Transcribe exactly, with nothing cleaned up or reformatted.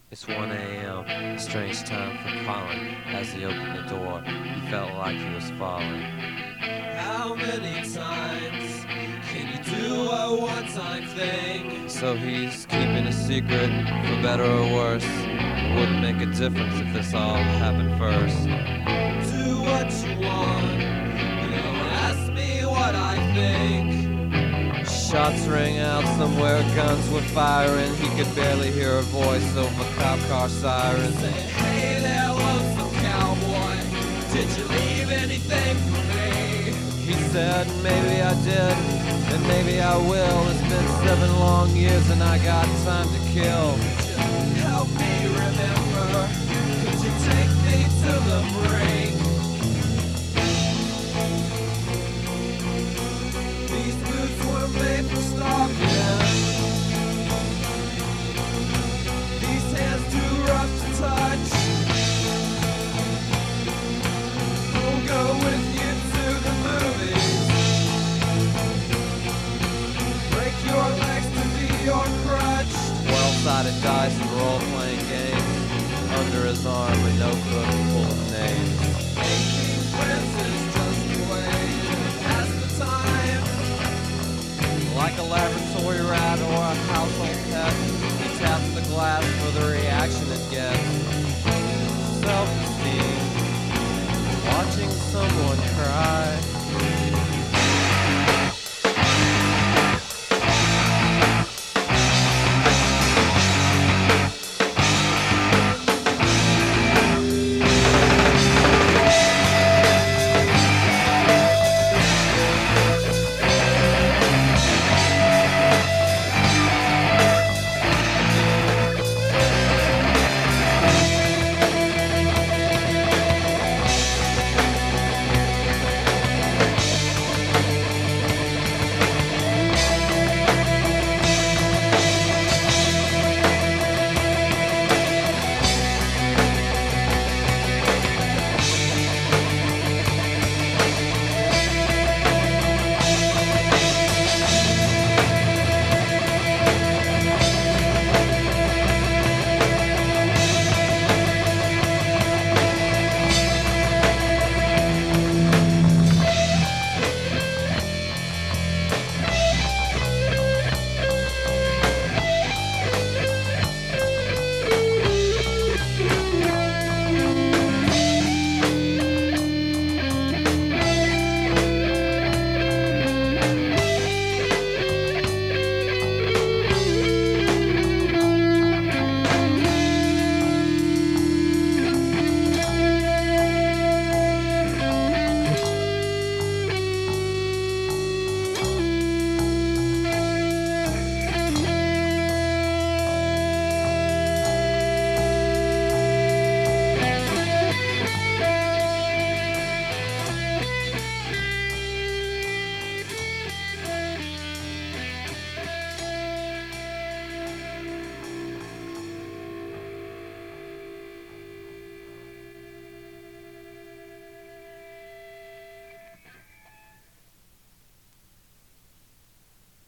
It's one a.m., a strange time for Colin. As he opened the door, he felt like he was falling. How many times can you do a one-time thing? So he's keeping a secret, for better or worse. It wouldn't make a difference if this all happened first. Do what you want, but don't ask me what I think. Shots rang out somewhere, guns were firing. He could barely hear a voice over cop car sirens. Say, hey there, lonesome cowboy, did you leave anything for me? He said, maybe I did, and maybe I will. It's been seven long years and I got time to kill. Could you help me remember? Could you take me to the brink? These boots were made for stalking. These hands too rough to touch. We'll go with you to the movies. Break your legs to be your crutch. Well-sided dice and role-playing games. Under his arm, a notebook full of names. Making friends is just the way to pass the time. Like a laboratory rat or a household pet, he taps the glass for the reaction it gets. Self-esteem. Watching someone cry.